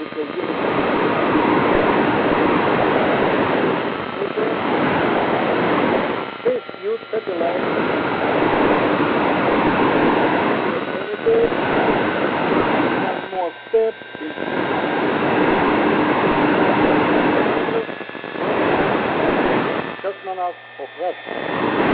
it will give it. This new satellite one more step is cosmonaut of Russia.